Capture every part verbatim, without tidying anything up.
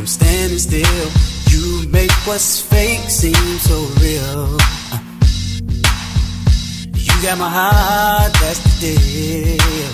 standing still. You make what's fake seem so real. Uh, you got my heart, that's the deal.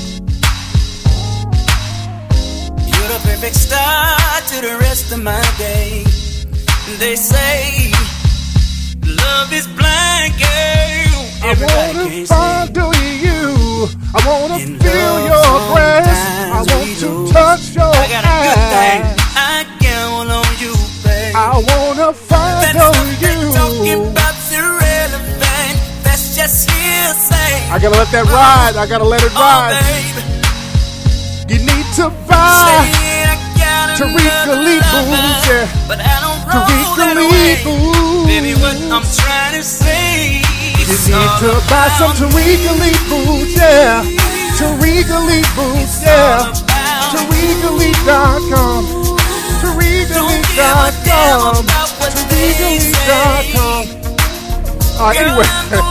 You're the perfect start to the rest of my day. They say love is blind, girl. Everybody I wanna fondle you. I wanna in feel your breath. I want to touch your I got a good thing. I count on you, babe. I wanna fondle you. Talking about the relevant. That's just hearsay. I gotta let that ride. I gotta let it ride. Oh, you need to buy Tarika Lee boots, yeah. But I don't Tarika Lee boots. Baby, what I'm trying to say. You need to buy some Tarika Lee boots, yeah. Tarika Lee boots, yeah. Tarika Lee dot com. Tarika Lee dot com. Tarika Lee dot com. All right, anyway.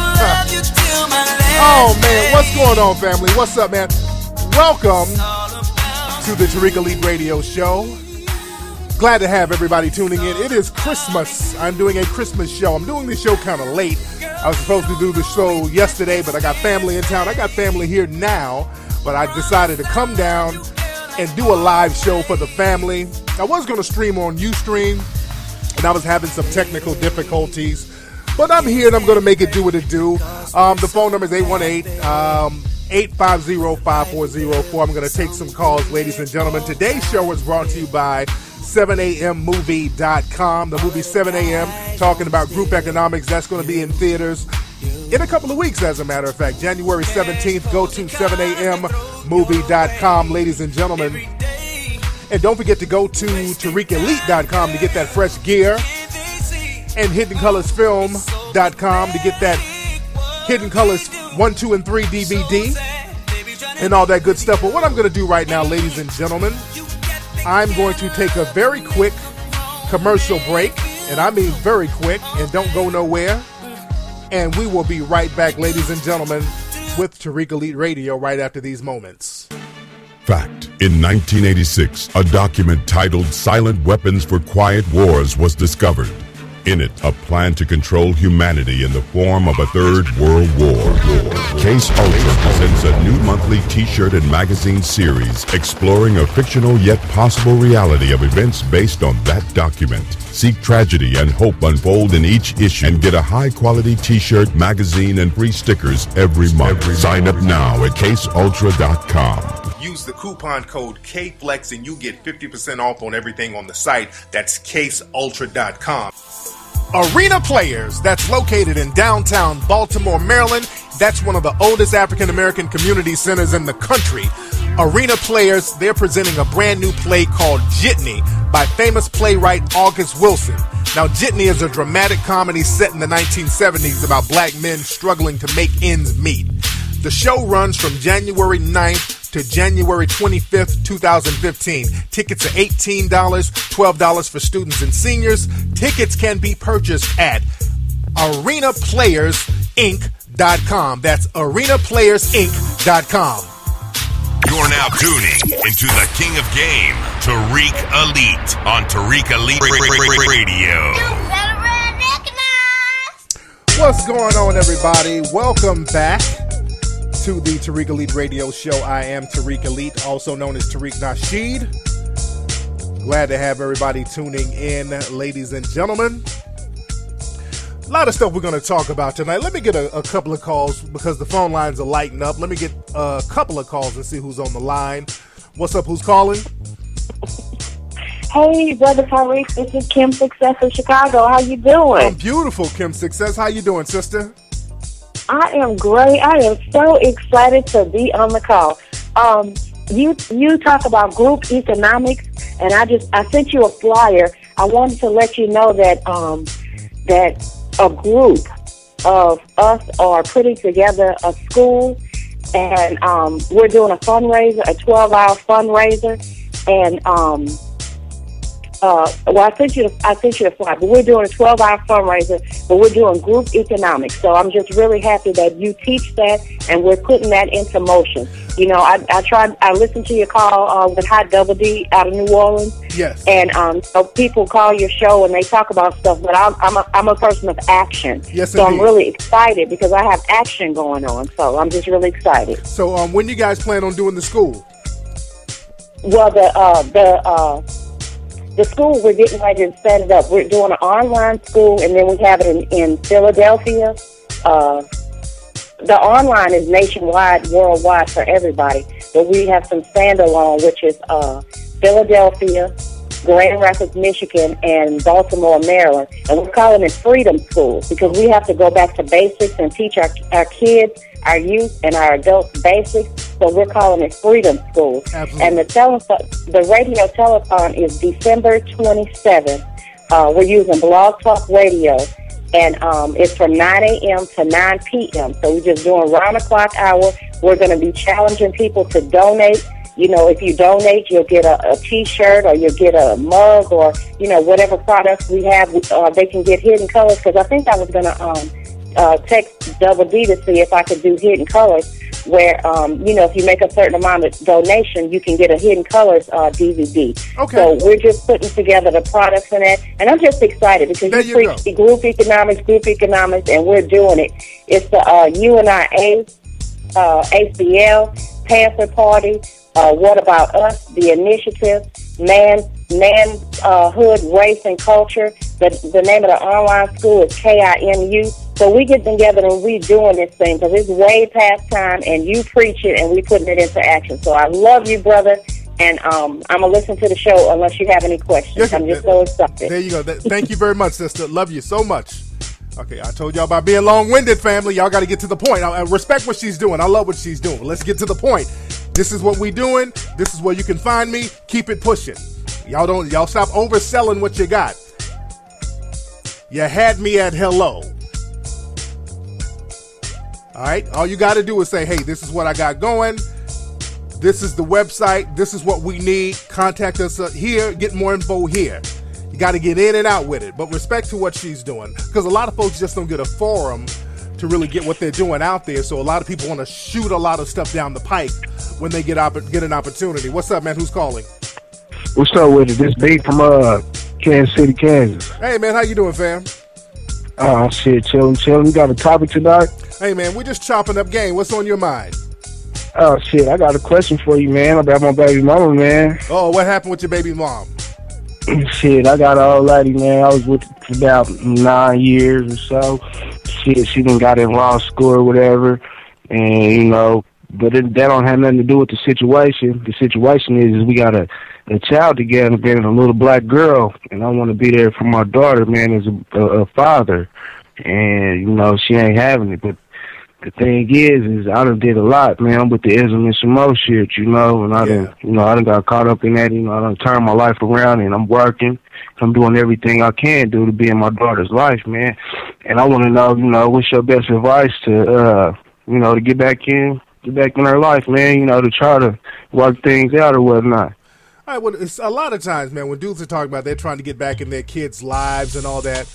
Oh, man, what's going on, family? What's up, man? Welcome to the Tarika Lee Radio Show. Glad to have everybody tuning in. It is Christmas. I'm doing a Christmas show. I'm doing this show kind of late. I was supposed to do the show yesterday, but I got family in town. I got family here now, but I decided to come down and do a live show for the family. I was going to stream on Ustream, and I was having some technical difficulties, but I'm here and I'm going to make it do what it do. Um, the phone number is eight one eight, um, eight five zero, five four zero four. I'm going to take some calls, ladies and gentlemen. Today's show is brought to you by seven a m movie dot com. The movie seven a m talking about group economics. That's going to be in theaters in a couple of weeks, as a matter of fact. January seventeenth. Go to seven a m movie dot com, ladies and gentlemen. And don't forget to go to Tarika Elite dot com to get that fresh gear. And hidden colors film dot com to get that Hidden Colors one, two, and three D V D. And all that good stuff. But what I'm going to do right now, ladies and gentlemen, I'm going to take a very quick commercial break, and I mean very quick, and don't go nowhere. And we will be right back, ladies and gentlemen, with Tarika Elite Radio right after these moments. Fact. In nineteen eighty-six, a document titled Silent Weapons for Quiet Wars was discovered. In it, a plan to control humanity in the form of a third world war. Case Ultra presents a new monthly t-shirt and magazine series exploring a fictional yet possible reality of events based on that document. Seek tragedy and hope unfold in each issue and get a high-quality t-shirt, magazine, and free stickers every month. Sign up now at case ultra dot com. Use the coupon code K Flex and you get fifty percent off on everything on the site. That's case ultra dot com. Arena Players, that's located in downtown Baltimore, Maryland. That's one of the oldest African-American community centers in the country. Arena Players, they're presenting a brand new play called Jitney by famous playwright August Wilson. Now, Jitney is a dramatic comedy set in the nineteen seventies about black men struggling to make ends meet. The show runs from January ninth to January twenty-fifth, twenty fifteen. Tickets are eighteen dollars, twelve dollars for students and seniors. Tickets can be purchased at arena players inc dot com. That's arena players inc dot com. You're now tuning into the King of Game, Tariq Elite, on Tariq Elite Radio. You better recognize. What's going on, everybody? Welcome back to the Tariq Elite Radio Show. I am Tariq Elite, also known as Tariq Nasheed. Glad to have everybody tuning in, ladies and gentlemen. A lot of stuff we're going to talk about tonight. Let me get a, a couple of calls because the phone lines are lighting up. Let me get a couple of calls and see who's on the line. What's up? Who's calling? Hey, Brother Tariq. This is Kim Success in Chicago. How you doing? I'm beautiful, Kim Success. How you doing, sister? I am great. I am so excited to be on the call. Um, you you talk about group economics, and I just I sent you a flyer. I wanted to let you know that um, that a group of us are putting together a school, and um, we're doing a fundraiser, a twelve-hour fundraiser, and um, uh, well, I sent you the, I sent you the flyer, but we're doing a twelve-hour fundraiser, but we're doing group economics. So I'm just really happy that you teach that, and we're putting that into motion. You know, I I tried. I listened to your call uh, with Hot Double D out of New Orleans. Yes. And um, so people call your show and they talk about stuff, but I'm I'm a, I'm a person of action. Yes, so indeed. I'm really excited because I have action going on. So I'm just really excited. So um, when you guys plan on doing the school? Well, the uh, the uh, the school we're getting ready to set it up. We're doing an online school, and then we have it in, in Philadelphia. Uh, the online is nationwide, worldwide for everybody, but we have some standalone, which is uh, Philadelphia, Grand Rapids, Michigan, and Baltimore, Maryland. And we're calling it Freedom Schools because we have to go back to basics and teach our, our kids, our youth, and our adults basics. So we're calling it Freedom Schools. Absolutely. And the tele- the radio telethon is December twenty-seventh. Uh, we're using Blog Talk Radio. And um, it's from nine a.m. to nine p.m. So we're just doing round-the-clock hour. We're going to be challenging people to donate. You know, if you donate, you'll get a, a T-shirt or you'll get a mug or, you know, whatever products we have. Uh, they can get Hidden Colors because I think I was going to um, uh, text Double D to see if I could do Hidden Colors where, um, you know, if you make a certain amount of donation, you can get a Hidden Colors uh, D V D. Okay. So we're just putting together the products and that. And I'm just excited because There you you preach the group economics, group economics, and we're doing it. It's the uh, U N I A, uh, A C L, Panther Party, uh, What About Us, the Initiative, Man, Manhood, Race, and Culture. The, the name of the online school is K I M U. So we get together and we doing this thing because it's way past time, and you preach it, and we putting it into action. So I love you, brother, and um, I'm going to listen to the show unless you have any questions. Yes, I'm just so excited. There you go. Th- Thank you very much, sister. Love you so much. Okay, I told y'all about being long-winded, family. Y'all got to get to the point. I, I respect what she's doing. I love what she's doing. Let's get to the point. This is what we doing. This is where you can find me. Keep it pushing. Y'all don't. Y'all stop overselling what you got. You had me at hello. All right. All you got to do is say, hey, this is what I got going. This is the website. This is what we need. Contact us here. Get more info here. You got to get in and out with it. But respect to what she's doing. Because a lot of folks just don't get a forum to really get what they're doing out there. So a lot of people want to shoot a lot of stuff down the pipe when they get op- get an opportunity. What's up, man? Who's calling? What's up with it? This B from uh, Kansas City, Kansas. Hey, man. How you doing, fam? Oh, shit. Chilling, chilling. You got a topic tonight? Hey, man. We're just chopping up game. What's on your mind? Oh, shit. I got a question for you, man, about my baby mama, man. Oh, what happened with your baby mom? Shit, I got an old lady, man. I was with her for about nine years or so. Shit, she done got in law school or whatever. And, you know, but it, that don't have nothing to do with the situation. The situation is, is we got a, a child together, man, a little black girl. And I want to be there for my daughter, man, as a, a, a father. And, you know, she ain't having it. But the thing is, is I done did a lot, man. I'm with the Islam and Samo shit, you know, and I Yeah. done, you know, I done got caught up in that, you know, I done turned my life around, and I'm working. I'm doing everything I can do to be in my daughter's life, man. And I want to know, you know, what's your best advice to, uh, you know, to get back in, get back in her life, man, you know, to try to work things out or whatnot. All right, well, it's a lot of times, man, when dudes are talking about they're trying to get back in their kids' lives and all that,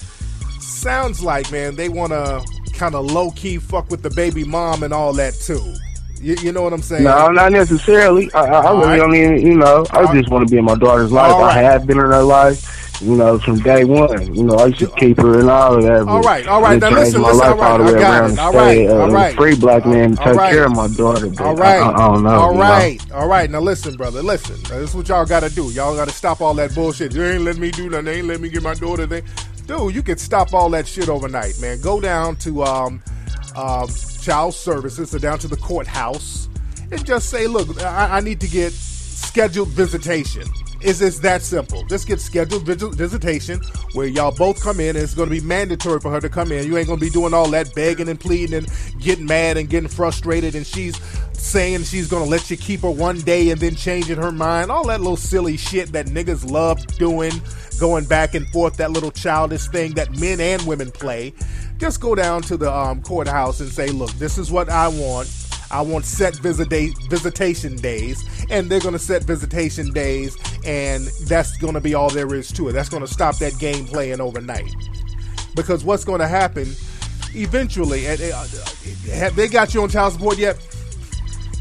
sounds like, man, they want to kind of low-key fuck with the baby mom and all that, too. You, you know what I'm saying? No, not necessarily. I, I, I really right. don't even, you know, I All just want to be in my daughter's life. All right. I have been in her life, you know, from day one. You know, I used to keep her and all of that. All right, all right. Now Now listen, my listen, life all right, all the I way got around it. to All stay, right, uh, all right. a free black man to All take right. care of my daughter. But All right. I, I, I don't know. All you know? right. All right. Now listen, brother. Listen. Now, this is what y'all got to do. Y'all got to stop all that bullshit. You ain't letting me do nothing. They ain't letting me get my daughter there. Dude, you can stop all that shit overnight, man. Go down to um, um, child services or down to the courthouse and just say, look, I, I need to get scheduled visitation. It's, it's that simple. Just get scheduled vis- visitation where y'all both come in, and it's going to be mandatory for her to come in. You ain't going to be doing all that begging and pleading and getting mad and getting frustrated, and she's saying she's going to let you keep her one day and then changing her mind. All that little silly shit that niggas love doing, going back and forth, that little childish thing that men and women play. Just go down to the um, courthouse and say, look, this is what I want. I want set visita- visitation days, and they're going to set visitation days, and that's going to be all there is to it. That's going to stop that game playing overnight. Because what's going to happen, eventually, uh, have they got you on child support yet?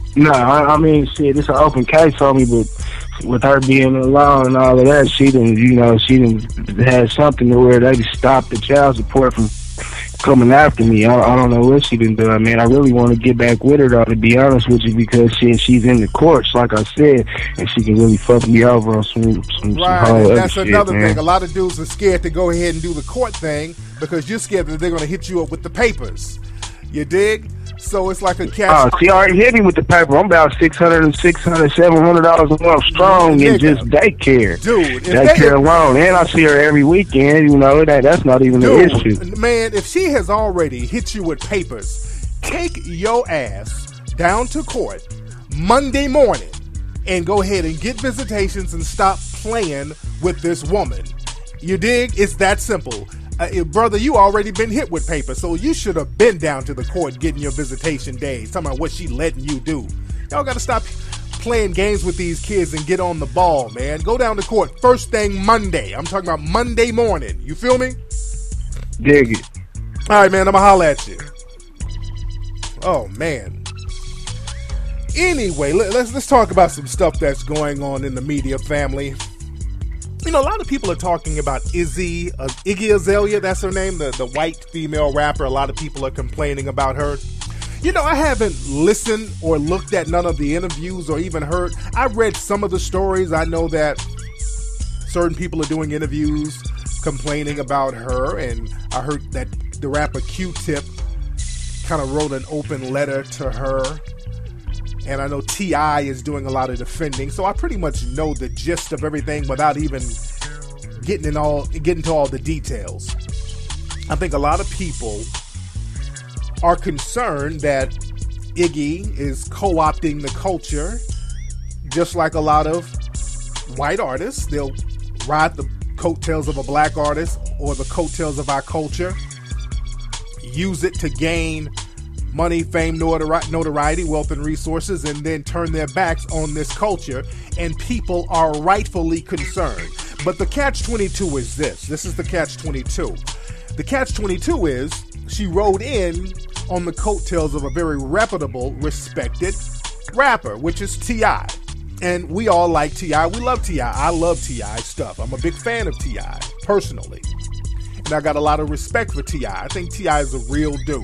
No, I, I mean, shit, it's an open case on me, but with her being alone and all of that, she didn't, you know, she didn't had something to where they stopped the child support from coming after me. I, I don't know what she done done, man. I really want to get back with her, though, to be honest with you, because she, she's in the courts, like I said, and she can really fuck me over on some, some, some right, whole and other that's shit, another man. thing. A lot of dudes are scared to go ahead and do the court thing because you're scared that they're going to hit you up with the papers. You dig? So it's like a catch. Oh, she already hit me with the paper. I'm about six hundred, six hundred, seven hundred dollars a month strong Nigga. in just daycare. Dude, if Daycare they- alone. And I see her every weekend. You know, that that's not even Dude, an issue. man, if she has already hit you with papers, take your ass down to court Monday morning and go ahead and get visitations and stop playing with this woman. You dig? It's that simple. Uh, brother, you already been hit with paper, so you should have been down to the court getting your visitation days, talking about what she letting you do. Y'all got to stop playing games with these kids and get on the ball, man. Go down to court first thing Monday. I'm talking about Monday morning. You feel me? Dig it. All right, man, I'm going to holler at you. Oh, man. Anyway, let, let's let's talk about some stuff that's going on in the media, family. You know, a lot of people are talking about Izzy, uh, Iggy Azalea, that's her name, the, the white female rapper. A lot of people are complaining about her. You know, I haven't listened or looked at none of the interviews or even heard. I read some of the stories. I know that certain people are doing interviews complaining about her, and I heard that the rapper Q-Tip kind of wrote an open letter to her. And I know T I is doing a lot of defending, so I pretty much know the gist of everything without even getting in all getting to all the details. I think a lot of people are concerned that Iggy is co-opting the culture, just like a lot of white artists. They'll ride the coattails of a black artist or the coattails of our culture, use it to gain money, fame, notori- notoriety, wealth, and resources, and then turn their backs on this culture, and people are rightfully concerned. But the catch twenty-two is this. This is the catch twenty-two. The catch twenty-two is she rode in on the coattails of a very reputable, respected rapper, which is T I And we all like T I We love T I I love T I stuff. I'm a big fan of T I personally. And I got a lot of respect for T I I think T I is a real dude.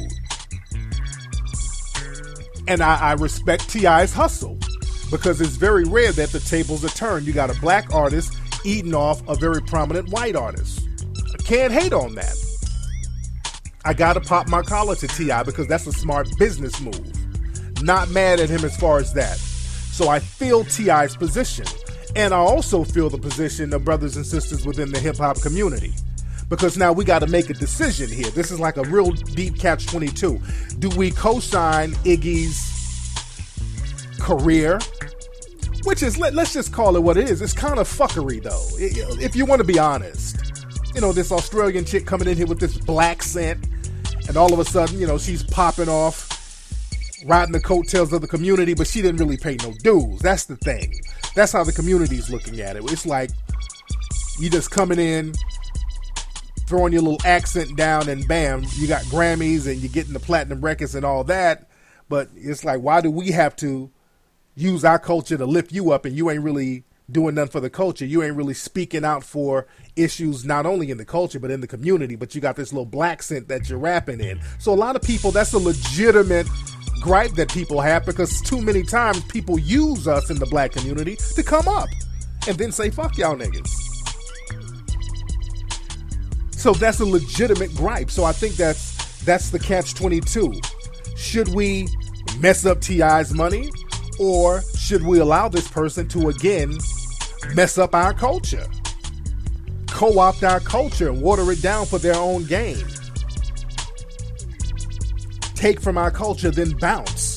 And I, I respect T I's hustle because it's very rare that the tables are turned. You got a black artist eating off a very prominent white artist. I can't hate on that. I got to pop my collar to T I because that's a smart business move. Not mad at him as far as that. So I feel T I's position. And I also feel the position of brothers and sisters within the hip-hop community. Because now we got to make a decision here. This is like a real deep catch twenty-two. Do we co-sign Iggy's career? Which is, let, let's just call it what it is. It's kind of fuckery, though, if you want to be honest. You know, this Australian chick coming in here with this black scent, and all of a sudden, you know, she's popping off, riding the coattails of the community, but she didn't really pay no dues. That's the thing. That's how the community's looking at it. It's like you just coming in, throwing your little accent down, and bam, you got Grammys and you're getting the platinum records and all that. But it's like, why do we have to use our culture to lift you up and you ain't really doing nothing for the culture? You ain't really speaking out for issues not only in the culture but in the community, but you got this little black scent that you're rapping in. So a lot of people, that's a legitimate gripe that people have, because too many times people use us in the black community to come up and then say, fuck y'all niggas. So that's a legitimate gripe. So I think that's that's the catch twenty-two. Should we mess up T I's money, or should we allow this person to again mess up our culture, co-opt our culture and water it down for their own gain? Take from our culture, then bounce.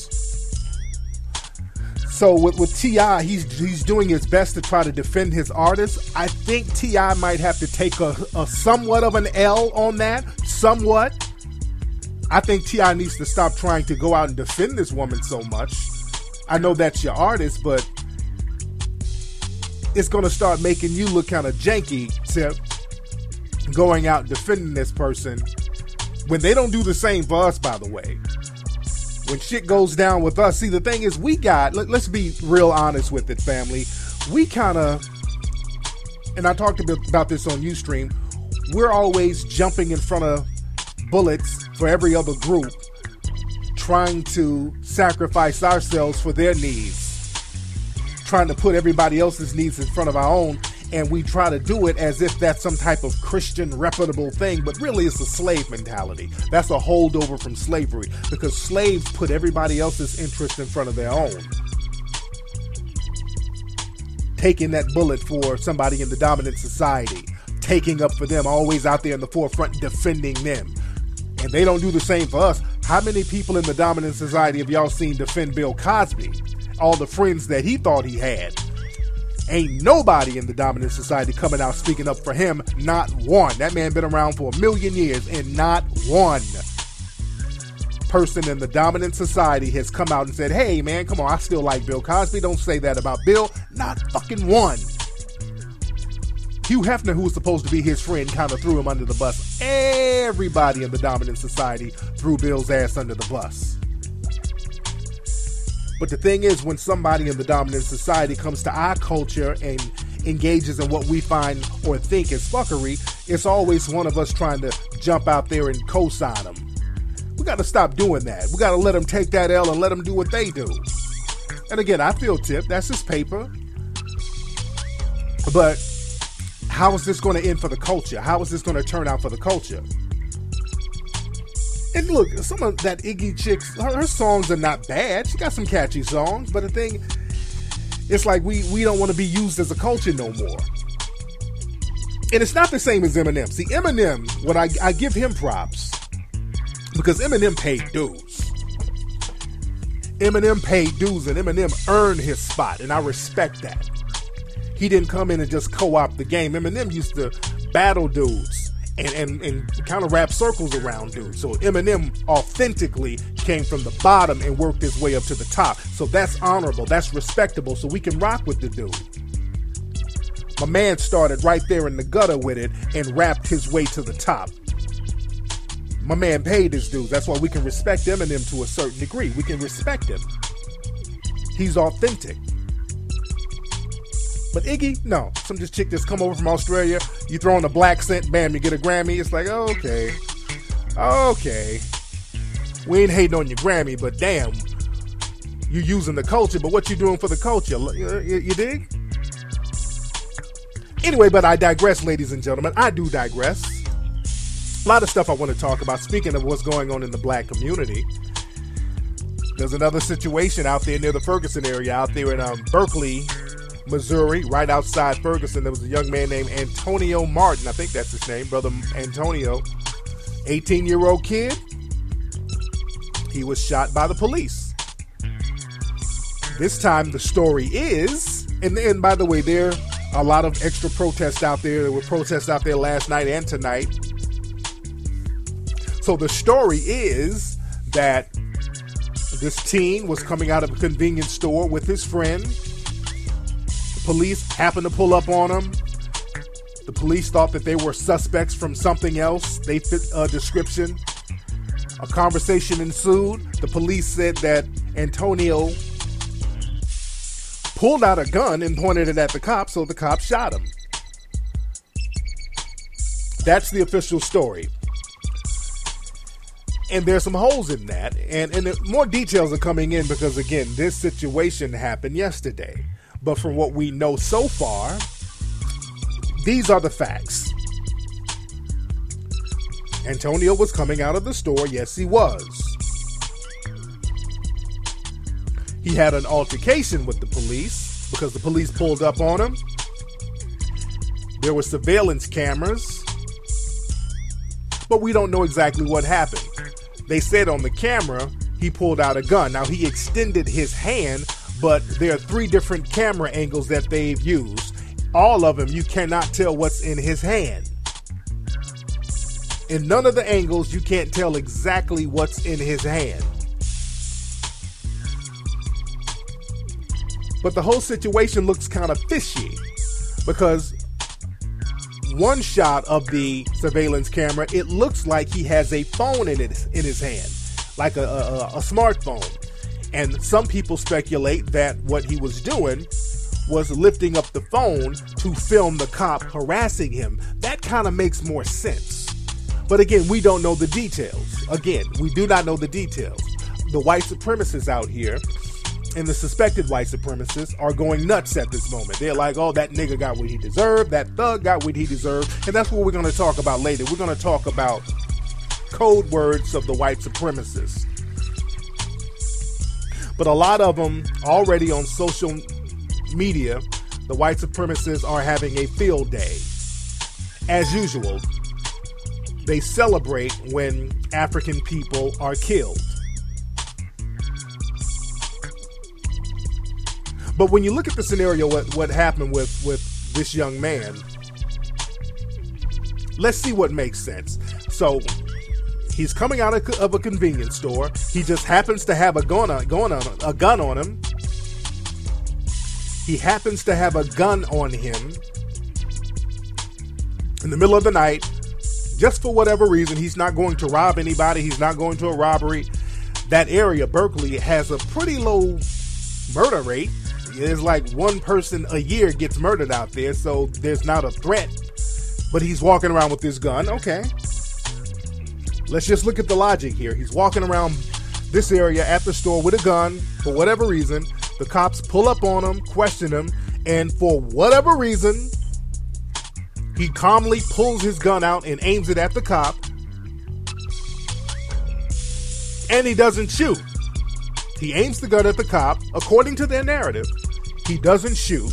So with, with T I, he's he's doing his best to try to defend his artist. I think T I might have to take a, a somewhat of an L on that. Somewhat. I think T I needs to stop trying to go out and defend this woman so much. I know that's your artist, but it's going to start making you look kind of janky, Tip, going out and defending this person when they don't do the same for us, by the way. when shit goes down with us, see, the thing is, we got, let, let's be real honest with it, family. We kind of, and I talked a bit about this on Ustream, we're always jumping in front of bullets for every other group, trying to sacrifice ourselves for their needs, trying to put everybody else's needs in front of our own, and we try to do it as if that's some type of Christian reputable thing, but really it's a slave mentality. That's a holdover from slavery, because slaves put everybody else's interest in front of their own. Taking that bullet for somebody in the dominant society, taking up for them, always out there in the forefront defending them. And they don't do the same for us. How many people in the dominant society have y'all seen defend Bill Cosby? All the friends that he thought he had. Ain't nobody in the dominant society coming out speaking up for him. Not one. That man been around for a million years, and not one person in the dominant society has come out and said, hey man, come on, I still like Bill Cosby. Don't say that about Bill. Not fucking one. Hugh Hefner, who was supposed to be his friend, kind of threw him under the bus. Everybody in the dominant society threw Bill's ass under the bus. But the thing is, when somebody in the dominant society comes to our culture and engages in what we find or think is fuckery, it's always one of us trying to jump out there and co-sign them. We got to stop doing that. We got to let them take that L and let them do what they do. And again, I feel Tip. That's his paper. But how is this going to end for the culture? How is this going to turn out for the culture? And look, some of that Iggy chick, her, her songs are not bad. She got some catchy songs, but the thing, it's like we, we don't want to be used as a culture no more. And it's not the same as Eminem. See, Eminem, what I, I give him props, because Eminem paid dues. Eminem paid dues, and Eminem earned his spot, and I respect that. He didn't come in and just co-opt the game. Eminem used to battle dudes and, and, and kind of wrap circles around dudes. So Eminem authentically came from the bottom and worked his way up to the top. So that's honorable. That's respectable. So we can rock with the dude. My man started right there in the gutter with it and rapped his way to the top. My man paid his dues. That's why we can respect Eminem to a certain degree. We can respect him. He's authentic. But Iggy, no. Some just chick that's come over from Australia, you throw in a black scent, bam, you get a Grammy. It's like, okay. Okay. We ain't hating on your Grammy, but damn, you using the culture, but what you doing for the culture? You, you, you dig? Anyway, but I digress, ladies and gentlemen. I do digress. A lot of stuff I want to talk about. Speaking of what's going on in the black community, there's another situation out there near the Ferguson area, out there in um, Berkeley, Missouri, right outside Ferguson. There was a young man named Antonio Martin. I think that's his name, Brother Antonio. eighteen-year-old kid. He was shot by the police. This time the story is, and, and by the way, there are a lot of extra protests out there. There were protests out there last night and tonight. So the story is that this teen was coming out of a convenience store with his friend. Police happened to pull up on them. The police thought that they were suspects from something else. They fit a description. A conversation ensued. The police said that Antonio pulled out a gun and pointed it at the cops, so the cops shot him. That's the official story. And there's some holes in that. And, and more details are coming in because, again, this situation happened yesterday. But from what we know so far, these are the facts. Antonio was coming out of the store. Yes, he was. He had an altercation with the police because the police pulled up on him. There were surveillance cameras, but we don't know exactly what happened. They said on the camera he pulled out a gun. Now, he extended his hand, but there are three different camera angles that they've used. All of them, you cannot tell what's in his hand. In none of the angles, you can't tell exactly what's in his hand. But the whole situation looks kind of fishy because one shot of the surveillance camera, it looks like he has a phone in his, in his hand. like a, a, a smartphone. And some people speculate that what he was doing was lifting up the phone to film the cop harassing him. That kind of makes more sense. But again, we don't know the details. Again, we do not know the details. The white supremacists out here and the suspected white supremacists are going nuts at this moment. They're like, oh, that nigga got what he deserved. That thug got what he deserved. And that's what we're going to talk about later. We're going to talk about code words of the white supremacists. But a lot of them already on social media, the white supremacists are having a field day. As usual, they celebrate when African people are killed. But when you look at the scenario, what, what happened with, with this young man, let's see what makes sense. So he's coming out of a convenience store. He just happens to have a gun on, going on, a gun on him. He happens to have a gun on him in the middle of the night, just for whatever reason. He's not going to rob anybody. He's not going to a robbery. That area, Berkeley, has a pretty low murder rate. There's like one person a year gets murdered out there, so there's not a threat. But he's walking around with this gun. Okay. Let's just look at the logic here. He's walking around this area at the store with a gun for whatever reason. The cops pull up on him, question him, and for whatever reason, he calmly pulls his gun out and aims it at the cop. And he doesn't shoot. He aims the gun at the cop. According to their narrative, he doesn't shoot.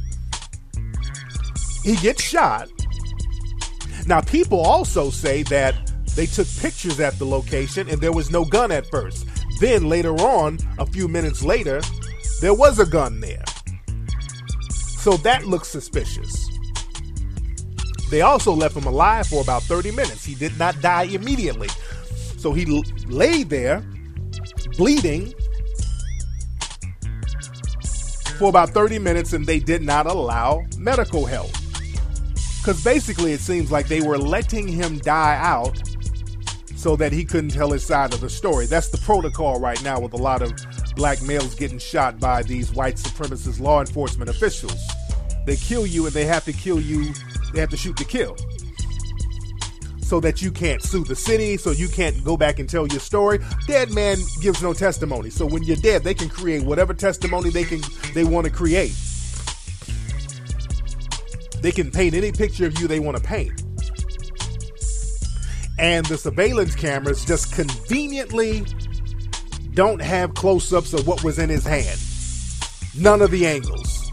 He gets shot. Now, people also say that they took pictures at the location and there was no gun at first. Then later on, a few minutes later, there was a gun there. So that looks suspicious. They also left him alive for about thirty minutes. He did not die immediately. So he l- lay there, bleeding, for about thirty minutes, and they did not allow medical help. Because basically it seems like they were letting him die out so that he couldn't tell his side of the story. That's the protocol right now with a lot of black males getting shot by these white supremacist law enforcement officials. They kill you and they have to kill you, they have to shoot to kill. So that you can't sue the city, so you can't go back and tell your story. Dead man gives no testimony. So when you're dead, they can create whatever testimony they can they want to create. They can paint any picture of you they want to paint. And the surveillance cameras just conveniently don't have close-ups of what was in his hand. None of the angles.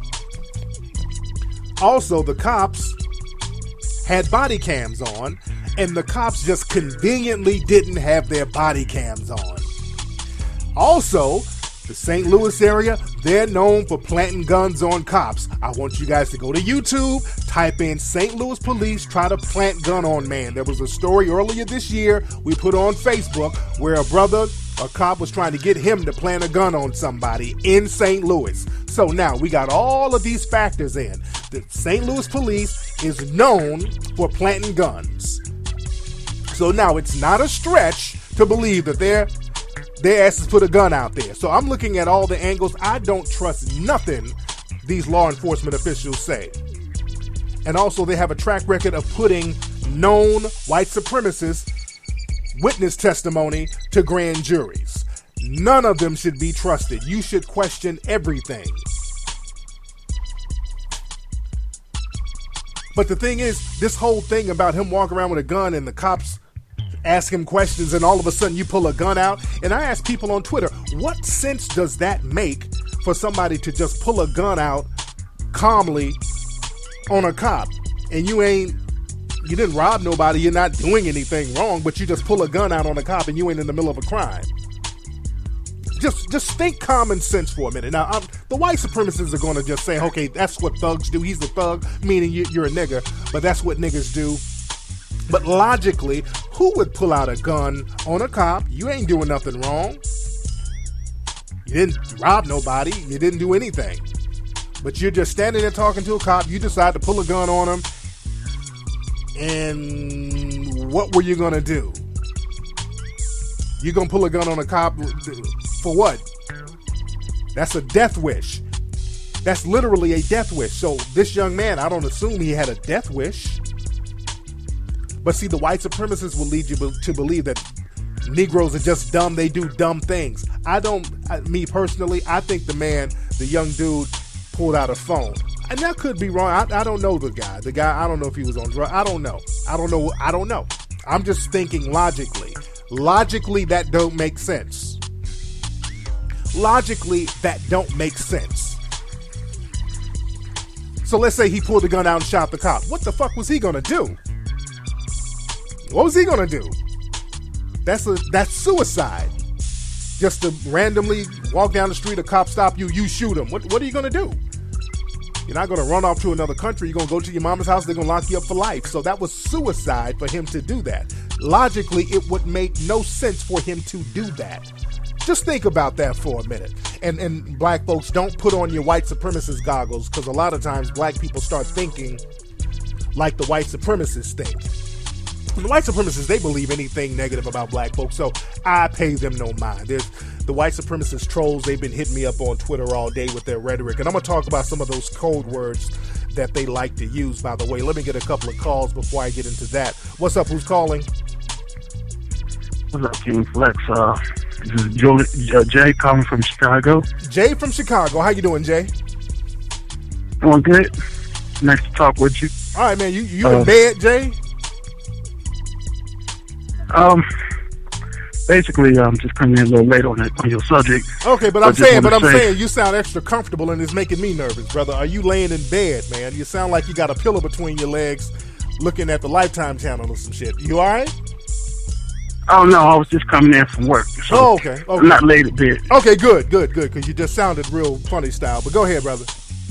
Also, the cops had body cams on, and the cops just conveniently didn't have their body cams on. Also, the Saint Louis area, they're known for planting guns on cops. I want you guys to go to YouTube, type in Saint Louis police, try to plant gun on man. There was a story earlier this year we put on Facebook where a brother, a cop was trying to get him to plant a gun on somebody in Saint Louis. So now we got all of these factors in. The Saint Louis police is known for planting guns. So now it's not a stretch to believe that they're their asses put a gun out there. So I'm looking at all the angles. I don't trust nothing these law enforcement officials say. And also they have a track record of putting known white supremacists witness testimony to grand juries. None of them should be trusted. You should question everything. But the thing is, this whole thing about him walking around with a gun and the cops ask him questions and all of a sudden you pull a gun out. And I ask people on Twitter, what sense does that make for somebody to just pull a gun out calmly on a cop? And you ain't, you didn't rob nobody, you're not doing anything wrong, but you just pull a gun out on a cop and you ain't in the middle of a crime. Just just think common sense for a minute. Now, I'm, the white supremacists are going to just say, okay, that's what thugs do. He's a thug, meaning you, you're a nigger, but that's what niggers do. But logically, who would pull out a gun on a cop? You ain't doing nothing wrong. You didn't rob nobody. You didn't do anything. But you're just standing there talking to a cop. You decide to pull a gun on him. And what were you going to do? You gonna pull a gun on a cop for what? That's a death wish. That's literally a death wish. So this young man, I don't assume he had a death wish. But see, the white supremacists will lead you to believe that Negroes are just dumb. They do dumb things. I don't, I, me personally, I think the man, the young dude, pulled out a phone. And that could be wrong. I, I don't know the guy. The guy, I don't know if he was on drugs. I don't know. I don't know. I don't know. I'm just thinking logically. Logically, that don't make sense. Logically, that don't make sense. So let's say he pulled the gun out and shot the cop. What the fuck was he gonna do? What was he gonna do? That's a that's suicide. Just to randomly walk down the street, a cop stop you, you shoot him. What what are you gonna do? You're not gonna run off to another country. You're gonna go to your mama's house. They're gonna lock you up for life. So that was suicide for him to do that. Logically, it would make no sense for him to do that. Just think about that for a minute. And and black folks, don't put on your white supremacist goggles, because a lot of times black people start thinking like the white supremacists think. And the white supremacists, they believe anything negative about black folks, so I pay them no mind. There's the white supremacist trolls. They've been hitting me up on Twitter all day with their rhetoric, and I'm going to talk about some of those code words that they like to use, by the way. Let me get a couple of calls before I get into that. What's up? Who's calling? What's up, King Flex? Uh, this is Joe, uh, Jay calling from Chicago. Jay from Chicago. How you doing, Jay? Doing good. Nice to talk with you. All right, man. You you uh, in bed, Jay? Um, basically, I'm um, just coming in a little late on it, on your subject. Okay, but I'm saying, but I'm say, saying, you sound extra comfortable, and it's making me nervous, brother. Are you laying in bed, man? You sound like you got a pillow between your legs, looking at the Lifetime channel or some shit. You all right? Oh no, I was just coming in from work. So oh, okay. okay. I'm not late in bed. Okay, good, good, good. Because you just sounded real funny style. But go ahead, brother.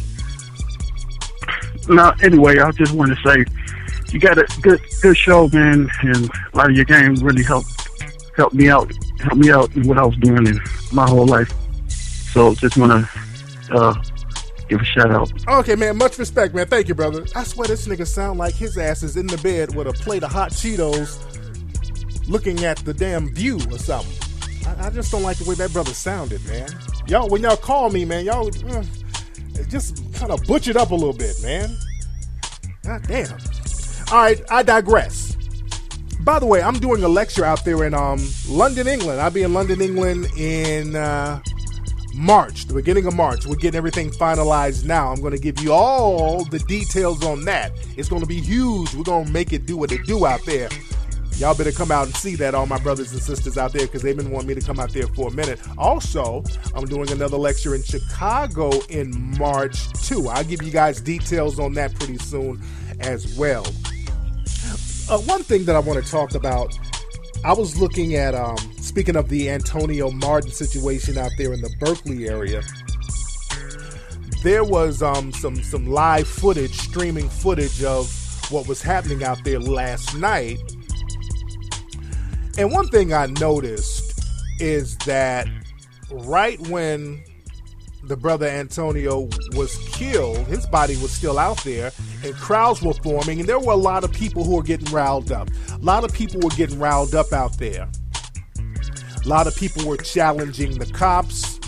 No, anyway, I just want to say, you got a good good show, man, and a lot of your games really helped helped me out, helped me out in what I was doing in my whole life. So just want to uh, give a shout out. Okay, man, much respect, man. Thank you, brother. I swear this nigga sound like his ass is in the bed with a plate of hot Cheetos, looking at the damn View or something. I, I just don't like the way that brother sounded, man. Y'all, when y'all call me, man, y'all uh, just kind of butchered up a little bit, man. God damn. All right, I digress. By the way, I'm doing a lecture out there in um, London, England. I'll be in London, England in uh, March, the beginning of March. We're getting everything finalized now. I'm going to give you all the details on that. It's going to be huge. We're going to make it do what it do out there. Y'all better come out and see that, all my brothers and sisters out there, because they've been wanting me to come out there for a minute. Also, I'm doing another lecture in Chicago in March, too. I'll give you guys details on that pretty soon as well. Uh, one thing that I want to talk about, I was looking at, um, speaking of the Antonio Martin situation out there in the Berkeley area, there was um, some, some live footage, streaming footage of what was happening out there last night. And one thing I noticed is that right when the brother Antonio was killed, his body was still out there, and crowds were forming, and there were a lot of people who were getting riled up. A lot of people were getting riled up out there. A lot of people were challenging the cops.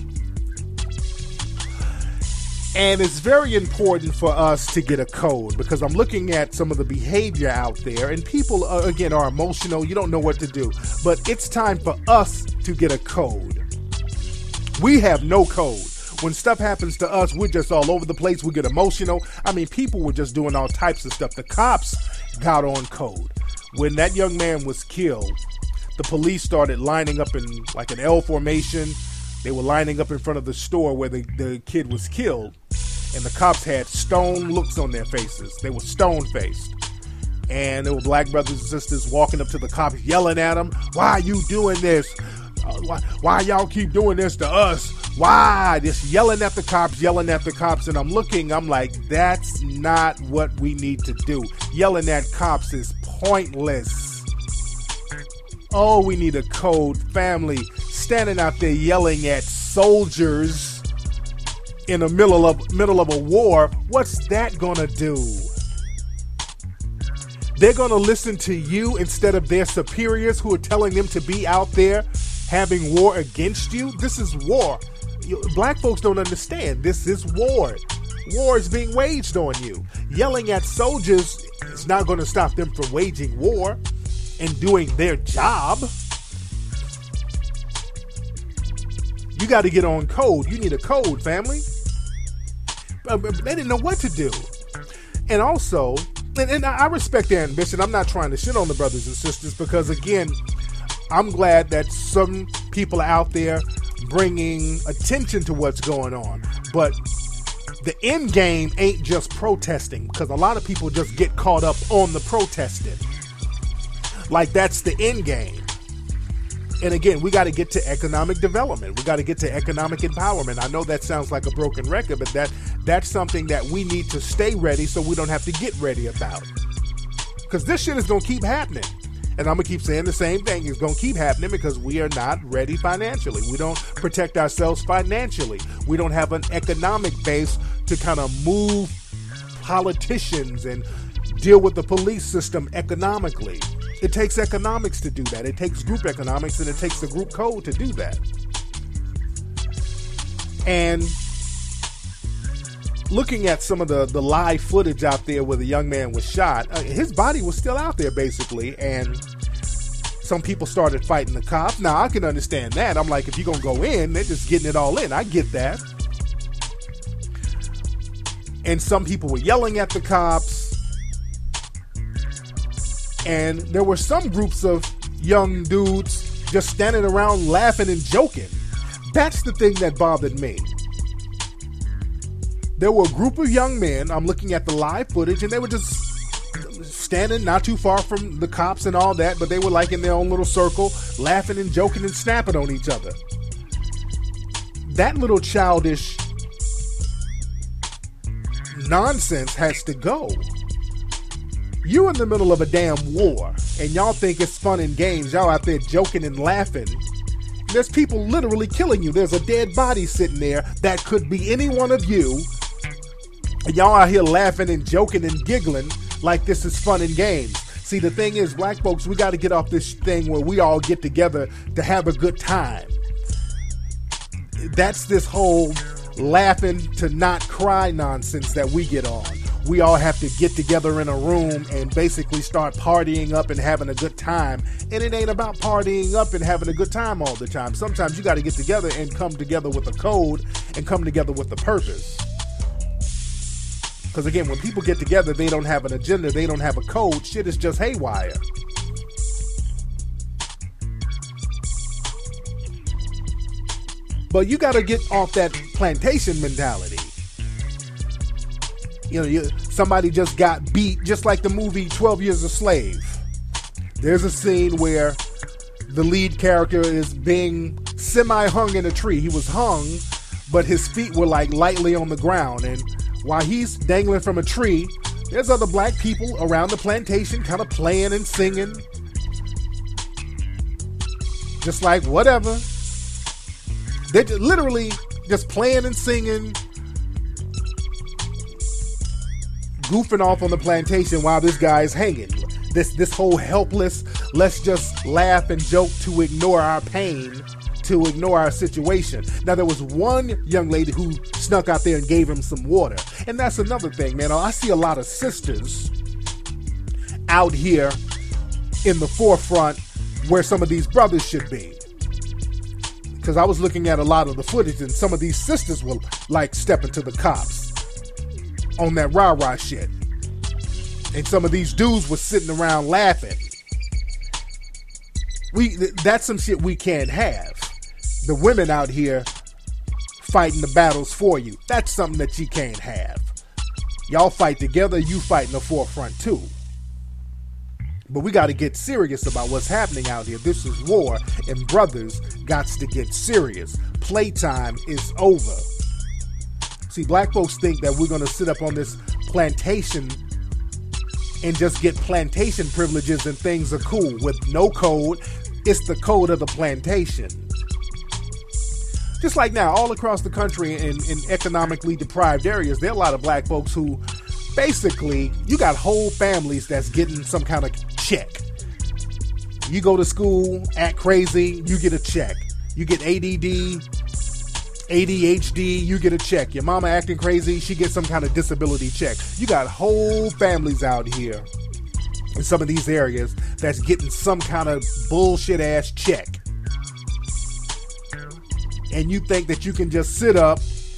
And it's very important for us to get a code, because I'm looking at some of the behavior out there, and people, uh, again, are emotional. You don't know what to do. But it's time for us to get a code. We have no code. When stuff happens to us, we're just all over the place. We get emotional. I mean, people were just doing all types of stuff. The cops got on code. When that young man was killed, the police started lining up in like an L formation. They were lining up in front of the store where the, the kid was killed. And the cops had stone looks on their faces. They were stone-faced. And there were black brothers and sisters walking up to the cops, yelling at them, "Why are you doing this? Uh, why, why y'all keep doing this to us? Why?" Just yelling at the cops, yelling at the cops. And I'm looking, I'm like, that's not what we need to do. Yelling at cops is pointless. Oh, we need a code. Family standing out there yelling at soldiers in the middle of middle of a war. What's that gonna do? They're gonna listen to you instead of their superiors who are telling them to be out there having war against you. This is war. You, black folks don't understand. This is war. War is being waged on you. Yelling at soldiers is not going to stop them from waging war and doing their job. You got to get on code. You need a code, family. But they didn't know what to do. And also, and, and I respect their ambition. I'm not trying to shit on the brothers and sisters because, again, I'm glad that some people are out there bringing attention to what's going on. But the end game ain't just protesting, because a lot of people just get caught up on the protesting. Like that's the end game. And again, we got to get to economic development. We got to get to economic empowerment. I know that sounds like a broken record, but that that's something that we need to stay ready so we don't have to get ready about. Because this shit is going to keep happening. And I'm going to keep saying the same thing. It's going to keep happening because we are not ready financially. We don't protect ourselves financially. We don't have an economic base to kind of move politicians and deal with the police system economically. It takes economics to do that. It takes group economics and it takes the group code to do that. And looking at some of the, the live footage out there where the young man was shot, uh, his body was still out there basically, and some people started fighting the cops. Now, I can understand that. I'm like, if you're going to go in, they're just getting it all in. I get that. And some people were yelling at the cops. And there were some groups of young dudes just standing around laughing and joking. That's the thing that bothered me. There were a group of young men, I'm looking at the live footage, and they were just standing not too far from the cops and all that, but they were like in their own little circle, laughing and joking and snapping on each other. That little childish nonsense has to go. You in the middle of a damn war, and y'all think it's fun and games. Y'all out there joking and laughing. There's people literally killing you. There's a dead body sitting there that could be any one of you. And y'all out here laughing and joking and giggling like this is fun and games. See, the thing is, black folks, we got to get off this thing where we all get together to have a good time. That's this whole laughing to not cry nonsense that we get on. We all have to get together in a room and basically start partying up and having a good time. And it ain't about partying up and having a good time all the time. Sometimes you got to get together and come together with a code and come together with a purpose. Because again, when people get together, they don't have an agenda, they don't have a code. Shit is just haywire. But you got to get off that plantation mentality. You know, you, somebody just got beat, just like the movie twelve Years a Slave. There's a scene where the lead character is being semi-hung in a tree. He was hung, but his feet were like lightly on the ground. And while he's dangling from a tree, there's other black people around the plantation kind of playing and singing. Just like whatever. They're literally just playing and singing, goofing off on the plantation while this guy is hanging. This this whole helpless, let's just laugh and joke to ignore our pain, to ignore our situation. Now, there was one young lady who snuck out there and gave him some water. And that's another thing, man. I see a lot of sisters out here in the forefront where some of these brothers should be. Because I was looking at a lot of the footage and some of these sisters were like stepping to the cops on that rah-rah shit. And some of these dudes were sitting around laughing. We that's some shit we can't have. The women out here fighting the battles for you. That's something that you can't have. Y'all fight together, you fight in the forefront too. But we got to get serious about what's happening out here. This is war, and brothers gots to get serious. Playtime is over. See, black folks think that we're going to sit up on this plantation and just get plantation privileges and things are cool. With no code, it's the code of the plantation. Just like now, all across the country in, in economically deprived areas, there are a lot of black folks who basically, you got whole families that's getting some kind of check. You go to school, act crazy, you get a check. You get A D D, A D H D, you get a check. Your mama acting crazy, she gets some kind of disability check. You got whole families out here in some of these areas that's getting some kind of bullshit ass check. And you think that you can just sit up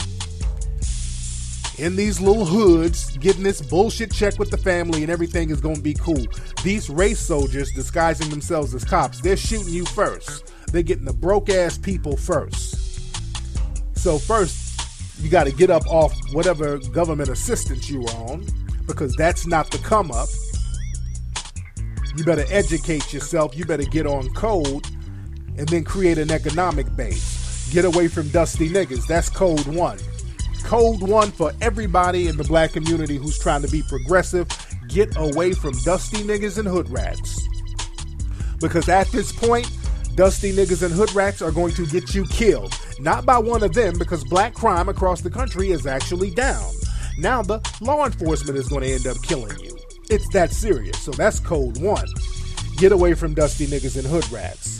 in these little hoods getting this bullshit check with the family and everything is going to be cool. These race soldiers disguising themselves as cops, they're shooting you first. They're getting the broke ass people first. So first, you got to get up off whatever government assistance you are on, because that's not the come up. You better educate yourself. You better get on code and then create an economic base. Get away from dusty niggas. That's code one. Code one for everybody in the black community who's trying to be progressive. Get away from dusty niggas and hood rats. Because at this point, dusty niggas and hood rats are going to get you killed. Not by one of them, because black crime across the country is actually down. Now the law enforcement is going to end up killing you. It's that serious. So that's code one. Get away from dusty niggas and hood rats.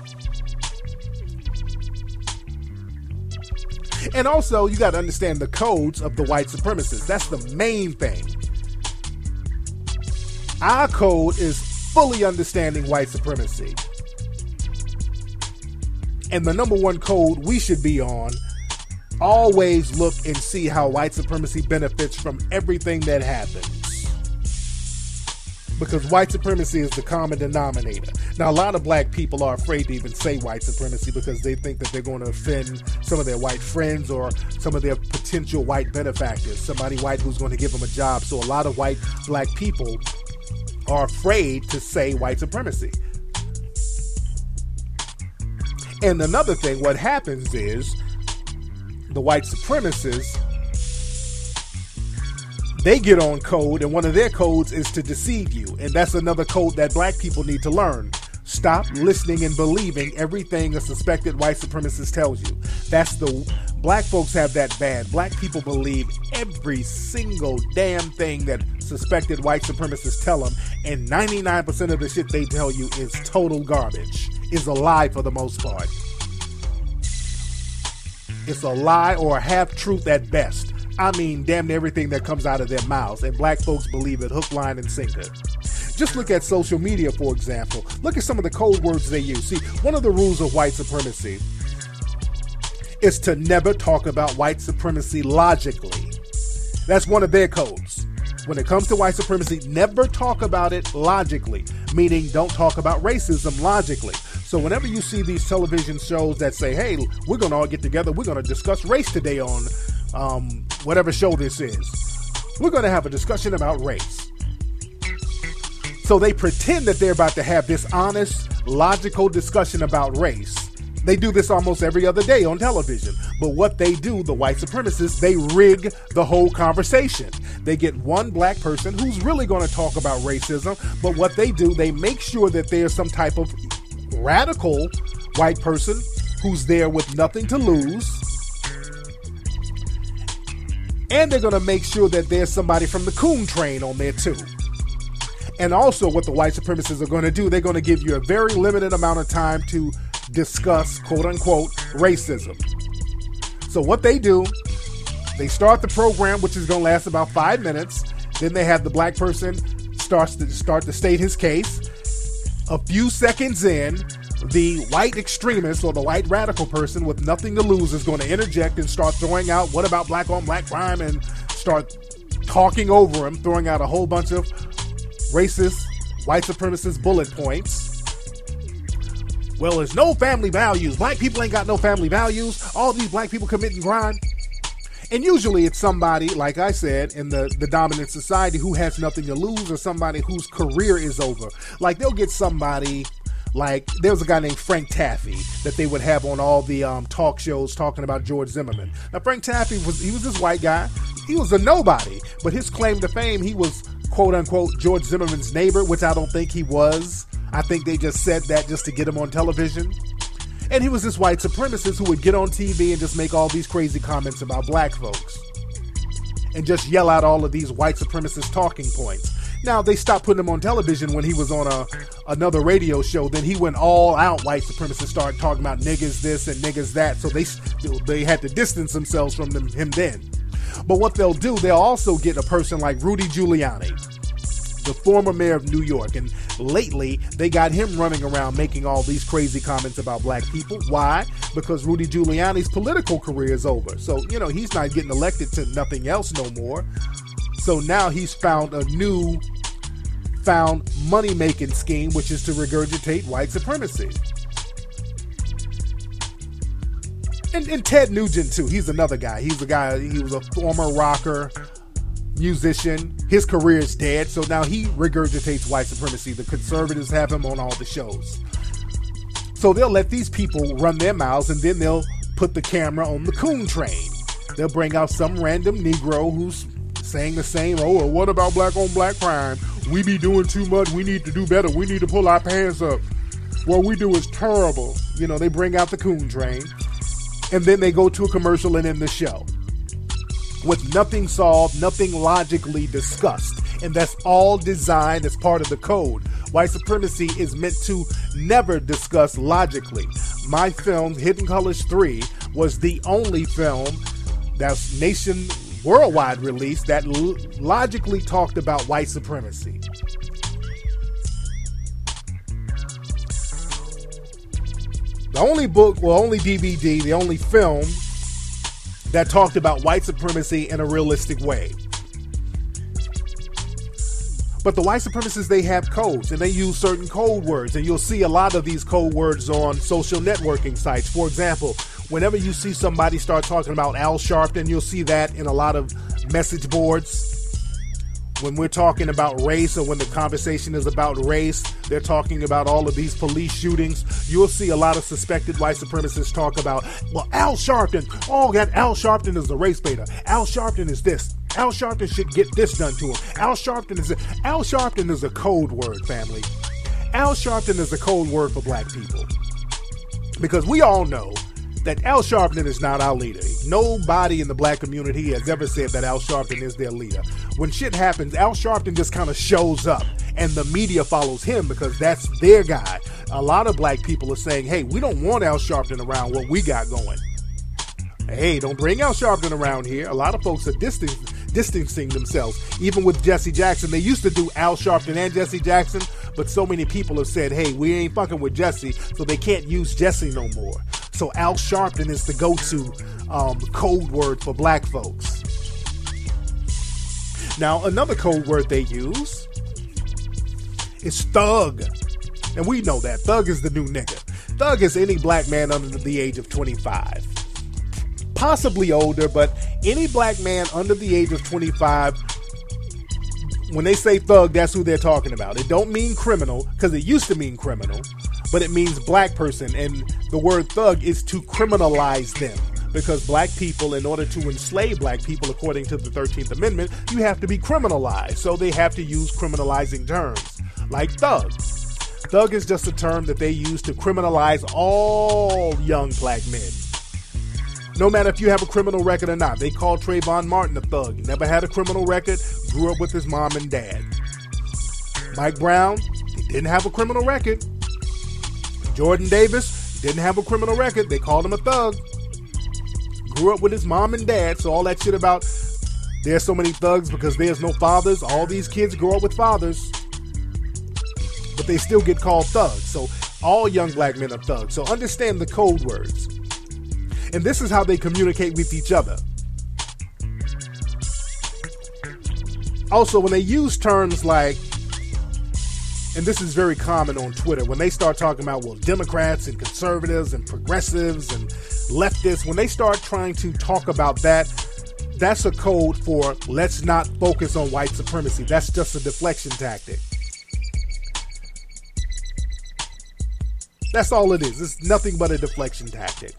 And also, you got to understand the codes of the white supremacists. That's the main thing. Our code is fully understanding white supremacy. And the number one code we should be on, always look and see how white supremacy benefits from everything that happens. Because white supremacy is the common denominator. Now, a lot of black people are afraid to even say white supremacy because they think that they're going to offend some of their white friends or some of their potential white benefactors, somebody white who's going to give them a job. So a lot of white black people are afraid to say white supremacy. And another thing, what happens is the white supremacists, they get on code, and one of their codes is to deceive you. And that's another code that black people need to learn. Stop listening and believing everything a suspected white supremacist tells you. That's the, black folks have that bad. Black people believe every single damn thing that suspected white supremacists tell them, and ninety-nine percent of the shit they tell you is total garbage. Is a lie for the most part. It's a lie or a half-truth at best. I mean, damn near everything that comes out of their mouths, and black folks believe it hook, line, and sinker. Just look at social media, for example. Look at some of the code words they use. See, one of the rules of white supremacy is to never talk about white supremacy logically. That's one of their codes. When it comes to white supremacy, never talk about it logically, meaning don't talk about racism logically. So whenever you see these television shows that say, hey, we're going to all get together, we're going to discuss race today on um, whatever show this is. We're going to have a discussion about race. So they pretend that they're about to have this honest, logical discussion about race. They do this almost every other day on television. But what they do, the white supremacists, they rig the whole conversation. They get one black person who's really going to talk about racism, but what they do, they make sure that there's some type of radical white person who's there with nothing to lose. And they're going to make sure that there's somebody from the coon train on there too. And also what the white supremacists are going to do, they're going to give you a very limited amount of time to discuss, quote unquote, racism. So what they do, they start the program, which is going to last about five minutes. Then they have the black person starts to start to state his case. A few seconds in, the white extremist or the white radical person with nothing to lose is going to interject and start throwing out, what about black on black crime, and start talking over him, throwing out a whole bunch of racist, white supremacist bullet points. Well, there's no family values. Black people ain't got no family values. All these black people committing crime. And usually it's somebody, like I said, in the, the dominant society who has nothing to lose, or somebody whose career is over. Like they'll get somebody, like there was a guy named Frank Taffy that they would have on all the um, talk shows talking about George Zimmerman. Now Frank Taffy, was he was this white guy. He was a nobody. But his claim to fame, he was quote unquote George Zimmerman's neighbor, which I don't think he was. I think they just said that just to get him on television. And he was this white supremacist who would get on T V and just make all these crazy comments about black folks. And just yell out all of these white supremacist talking points. Now, they stopped putting him on television when he was on a another radio show. Then he went all out white supremacist, started talking about niggas this and niggas that. So they they had to distance themselves from them, him then. But what they'll do, they'll also get a person like Rudy Giuliani, the former mayor of New York. And lately, they got him running around making all these crazy comments about black people. Why? Because Rudy Giuliani's political career is over. So, you know, he's not getting elected to nothing else no more. So now he's found a new found money-making scheme, which is to regurgitate white supremacy. And, and Ted Nugent, too. He's another guy. He's a guy, he was a former rocker, musician. His career is dead, so now he regurgitates white supremacy. The conservatives have him on all the shows. So they'll let these people run their mouths, and then they'll put the camera on the coon train. They'll bring out some random Negro who's saying the same, oh, well, what about black on black crime? We be doing too much. We need to do better. We need to pull our pants up. What we do is terrible. You know, they bring out the coon train, and then they go to a commercial and end the show with nothing solved, nothing logically discussed. And that's all designed as part of the code. White supremacy is meant to never discuss logically. My film, Hidden Colors three, was the only film that's nation worldwide release that l- logically talked about white supremacy. The only book, well, only D V D, the only film that talked about white supremacy in a realistic way. But the white supremacists, they have codes, and they use certain code words, and you'll see a lot of these code words on social networking sites. For example, whenever you see somebody start talking about Al Sharpton, you'll see that in a lot of message boards. When we're talking about race, or when the conversation is about race, they're talking about all of these police shootings. You'll see a lot of suspected white supremacists talk about, well, Al Sharpton, oh, that Al Sharpton is a race baiter. Al Sharpton is this. Al Sharpton should get this done to him. Al Sharpton is a, Al Sharpton is a code word, family. Al Sharpton is a code word for black people. Because we all know that Al Sharpton is not our leader. Nobody in the black community has ever said that Al Sharpton is their leader. When shit happens, Al Sharpton just kind of shows up, and the media follows him because that's their guy. A lot of black people are saying, hey, we don't want Al Sharpton around what we got going. Hey, don't bring Al Sharpton around here. A lot of folks are distant, distancing themselves. Even with Jesse Jackson, they used to do Al Sharpton and Jesse Jackson, but so many people have said, hey, we ain't fucking with Jesse, so they can't use Jesse no more. So Al Sharpton is the go-to um, code word for black folks. Now, another code word they use is thug. And we know that. Thug is the new nigga. Thug is any black man under the age of twenty-five. Possibly older, but any black man under the age of twenty-five, when they say thug, that's who they're talking about. It don't mean criminal, because it used to mean criminal, but it means black person, and the word thug is to criminalize them, because black people, in order to enslave black people, according to the thirteenth Amendment, you have to be criminalized, so they have to use criminalizing terms, like thug. Thug is just a term that they use to criminalize all young black men. No matter if you have a criminal record or not. They call Trayvon Martin a thug. He never had a criminal record, grew up with his mom and dad. Mike Brown, he didn't have a criminal record. Jordan Davis didn't have a criminal record. They called him a thug. Grew up with his mom and dad, so all that shit about there's so many thugs because there's no fathers. All these kids grow up with fathers, but they still get called thugs. So all young black men are thugs. So understand the code words. And this is how they communicate with each other. Also, when they use terms like, and this is very common on Twitter, when they start talking about, well, Democrats and conservatives and progressives and leftists, when they start trying to talk about that, that's a code for let's not focus on white supremacy. That's just a deflection tactic. That's all it is. It's nothing but a deflection tactic.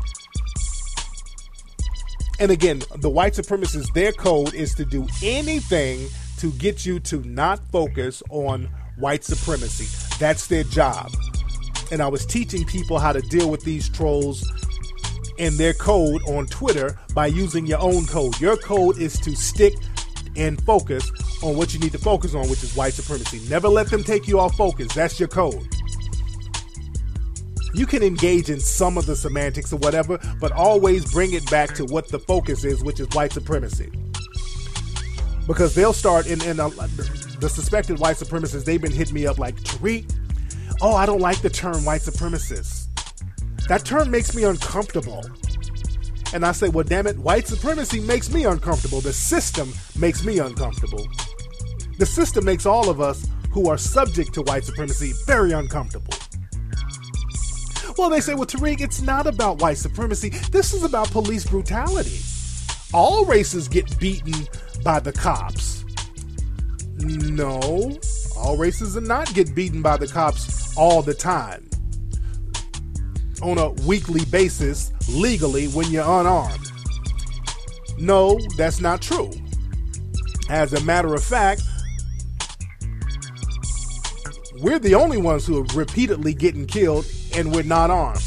And again, the white supremacists, their code is to do anything to get you to not focus on white supremacy. That's their job. And I was teaching people how to deal with these trolls and their code on Twitter by using your own code. Your code is to stick and focus on what you need to focus on, which is white supremacy. Never let them take you off focus. That's your code. You can engage in some of the semantics or whatever, but always bring it back to what the focus is, which is white supremacy. Because they'll start in, in a, the suspected white supremacists, they've been hitting me up like, Tariq, oh, I don't like the term white supremacist. That term makes me uncomfortable. And I say, well, damn it, white supremacy makes me uncomfortable. The system makes me uncomfortable. The system makes all of us who are subject to white supremacy very uncomfortable. Well, they say, well, Tariq, it's not about white supremacy. This is about police brutality. All races get beaten by the cops. No, all races do not get beaten by the cops all the time. On a weekly basis, legally, when you're unarmed. No, that's not true. As a matter of fact, we're the only ones who are repeatedly getting killed and we're not armed.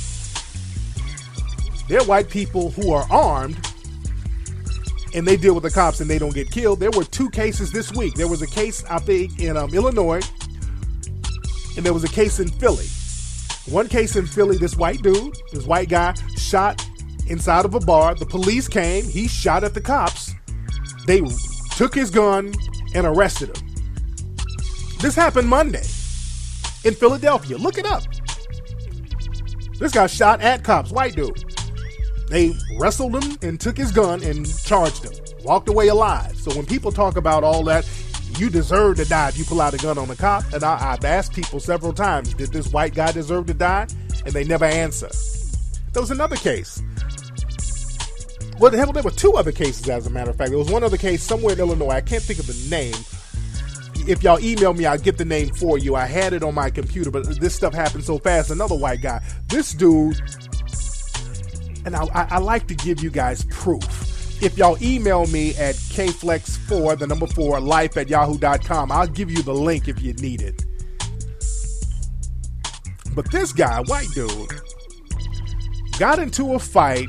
There are white people who are armed and they deal with the cops and they don't get killed. There were two cases this week. There was a case, I think, in um, Illinois, and there was a case in Philly. One case in Philly, this white dude, this white guy, shot inside of a bar. The police came. He shot at the cops. They took his gun and arrested him. This happened Monday in Philadelphia. Look it up. This guy shot at cops, white dude. They wrestled him and took his gun and charged him. Walked away alive. So when people talk about all that, you deserve to die if you pull out a gun on a cop. And I, I've asked people several times, did this white guy deserve to die? And they never answer. There was another case. Well, the hell, there were two other cases, as a matter of fact. There was one other case somewhere in Illinois. I can't think of the name. If y'all email me, I'll get the name for you. I had it on my computer, but this stuff happened so fast. Another white guy. This dude, and I, I, I like to give you guys proof. If y'all email me at k flex four, the number four, life at yahoo dot com, I'll give you the link if you need it. But this guy, white dude, got into a fight,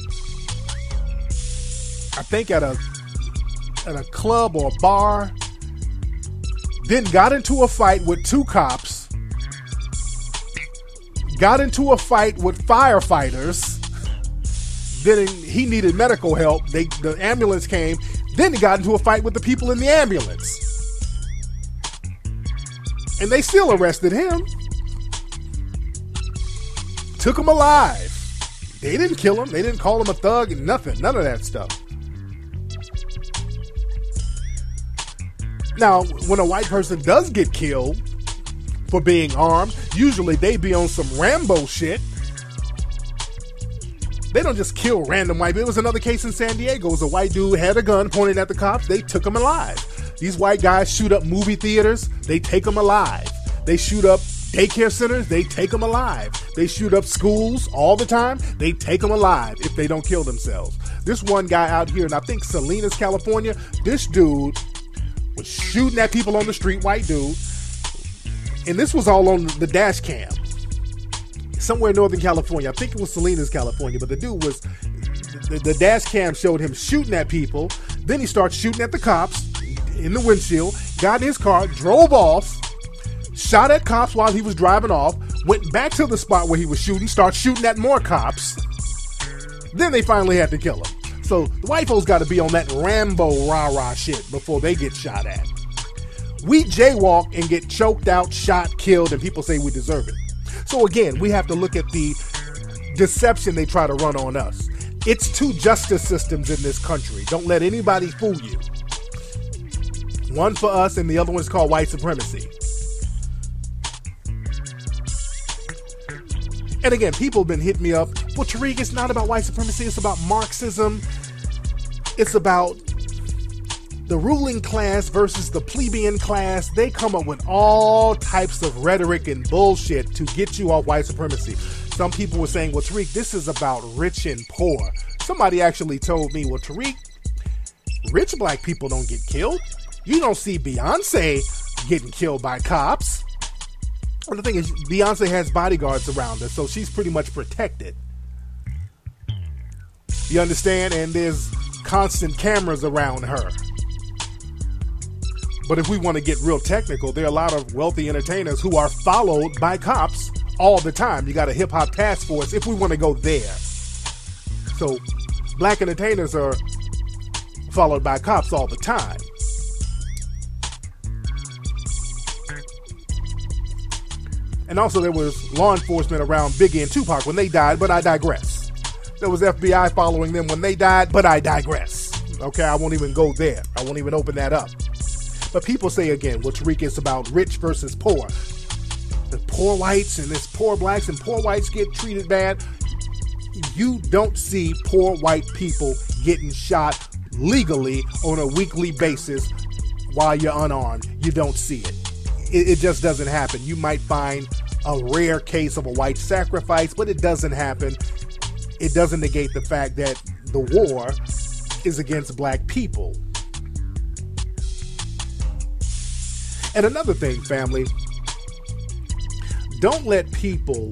I think at a at a club or a bar, then got into a fight with two cops, got into a fight with firefighters, then he needed medical help, they, the ambulance came, then he got into a fight with the people in the ambulance. And they still arrested him. Took him alive. They didn't kill him, they didn't call him a thug, and nothing, none of that stuff. Now, when a white person does get killed for being armed, usually they be on some Rambo shit. They don't just kill random white people. There was another case in San Diego. It was a white dude had a gun pointed at the cops. They took him alive. These white guys shoot up movie theaters. They take them alive. They shoot up daycare centers. They take them alive. They shoot up schools all the time. They take them alive if they don't kill themselves. This one guy out here, and I think Salinas, California, this dude was shooting at people on the street, white dude. And this was all on the dash cam. Somewhere in Northern California. I think it was Salinas, California. But the dude was, the, the dash cam showed him shooting at people. Then he started shooting at the cops in the windshield. Got in his car, drove off, shot at cops while he was driving off. Went back to the spot where he was shooting, started shooting at more cops. Then they finally had to kill him. So the white folks got to be on that Rambo rah-rah shit before they get shot at. We jaywalk and get choked out, shot, killed, and people say we deserve it. So again, we have to look at the deception they try to run on us. It's two justice systems in this country. Don't let anybody fool you. One for us and the other one's called white supremacy. And again, people have been hitting me up. Well, Tariq, it's not about white supremacy. It's about Marxism. It's about the ruling class versus the plebeian class. They come up with all types of rhetoric and bullshit to get you off white supremacy. Some people were saying, well, Tariq, this is about rich and poor. Somebody actually told me, well, Tariq, rich black people don't get killed. You don't see Beyonce getting killed by cops. Well, the thing is, Beyonce has bodyguards around her, so she's pretty much protected. You understand? And there's constant cameras around her. But if we want to get real technical, there are a lot of wealthy entertainers who are followed by cops all the time. You got a hip-hop task force if we want to go there. So black entertainers are followed by cops all the time. And also there was law enforcement around Biggie and Tupac when they died, but I digress. There was F B I following them when they died, but I digress. Okay, I won't even go there. I won't even open that up. But people say again, well, Tariq, is about rich versus poor. The poor whites and this poor blacks and poor whites get treated bad. You don't see poor white people getting shot legally on a weekly basis while you're unarmed. You don't see it. It, it just doesn't happen. You might find a rare case of a white sacrifice, but it doesn't happen. It doesn't negate the fact that the war is against black people. And another thing, family, don't let people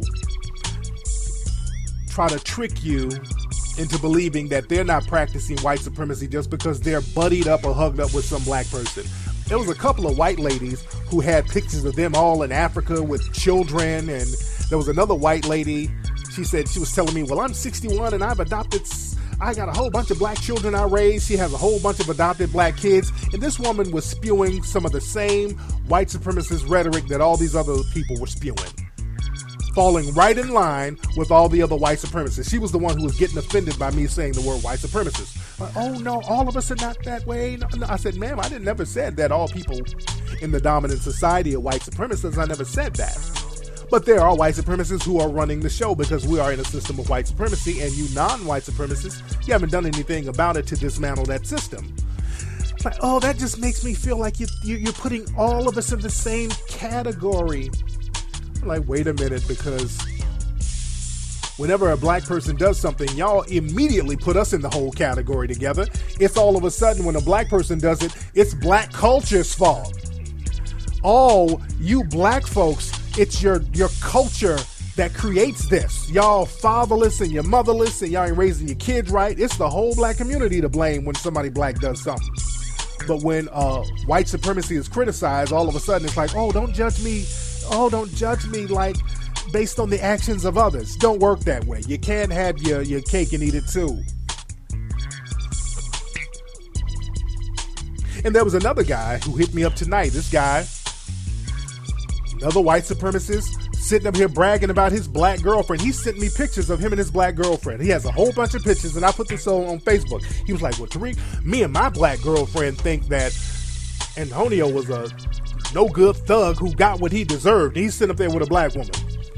try to trick you into believing that they're not practicing white supremacy just because they're buddied up or hugged up with some black person. There was a couple of white ladies who had pictures of them all in Africa with children, and there was another white lady. She said, she was telling me, well, I'm sixty-one and I've adopted, I got a whole bunch of black children I raised. She has a whole bunch of adopted black kids. And this woman was spewing some of the same white supremacist rhetoric that all these other people were spewing, falling right in line with all the other white supremacists. She was the one who was getting offended by me saying the word white supremacist. Like, oh no, all of us are not that way. No, no. I said, ma'am, I didn't never said that all people in the dominant society are white supremacists. I never said that. But there are white supremacists who are running the show because we are in a system of white supremacy, and you non-white supremacists, you haven't done anything about it to dismantle that system. Like, oh, that just makes me feel like you, you, you're putting all of us in the same category. I'm like, wait a minute, because whenever a black person does something, y'all immediately put us in the whole category together. It's all of a sudden when a black person does it, it's black culture's fault. Oh, you black folks, it's your, your culture that creates this. Y'all fatherless and you're motherless and y'all ain't raising your kids right. It's the whole black community to blame when somebody black does something. But when uh, white supremacy is criticized, all of a sudden it's like, oh, don't judge me. Oh, don't judge me like based on the actions of others. Don't work that way. You can't have your, your cake and eat it too. And there was another guy who hit me up tonight. This guy, another white supremacist, sitting up here bragging about his black girlfriend. He sent me pictures of him and his black girlfriend. He has a whole bunch of pictures, and I put this on, on Facebook. He was like, well, Tariq, me and my black girlfriend think that Antonio was a no good thug who got what he deserved. He's sitting up there with a black woman.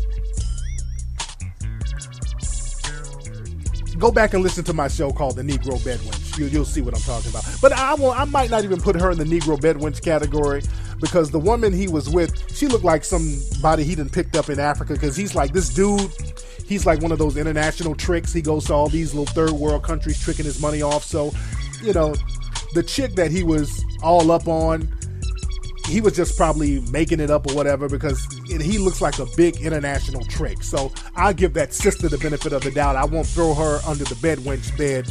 Go back and listen to my show called The Negro Bedwench. You, you'll see what I'm talking about. But I will, I might not even put her in the Negro Bedwench category, because the woman he was with, she looked like somebody he done picked up in Africa, because he's like, this dude, he's like one of those international tricks. He goes to all these little third world countries tricking his money off. So, you know, the chick that he was all up on, he was just probably making it up or whatever, because it, he looks like a big international trick. So I'll give that sister the benefit of the doubt. I won't throw her under the bedwench bed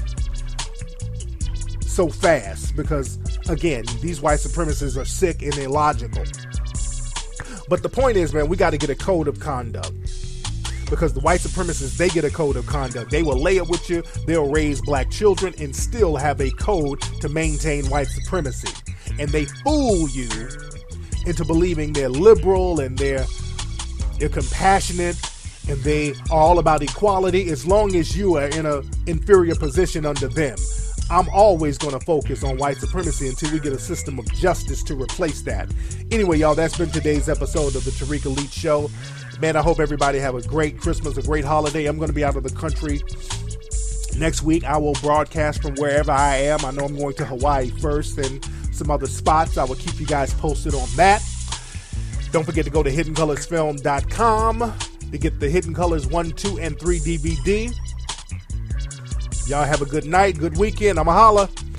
so fast, because again, these white supremacists are sick and illogical. But the point is, man, we got to get a code of conduct, because the white supremacists, they get a code of conduct. They will lay it with you. They'll raise black children and still have a code to maintain white supremacy. And they fool you into believing they're liberal and they're they're compassionate and they are all about equality, as long as you are in an inferior position under them. I'm always going to focus on white supremacy until we get a system of justice to replace that. Anyway, y'all, that's been today's episode of the Tariq Elite Show. Man, I hope everybody have a great Christmas, a great holiday. I'm going to be out of the country next week. I will broadcast from wherever I am. I know I'm going to Hawaii first and some other spots. I will keep you guys posted on that. Don't forget to go to hidden colors film dot com to get the Hidden Colors one, two, and three D V D. Y'all have a good night, good weekend. I'ma holla.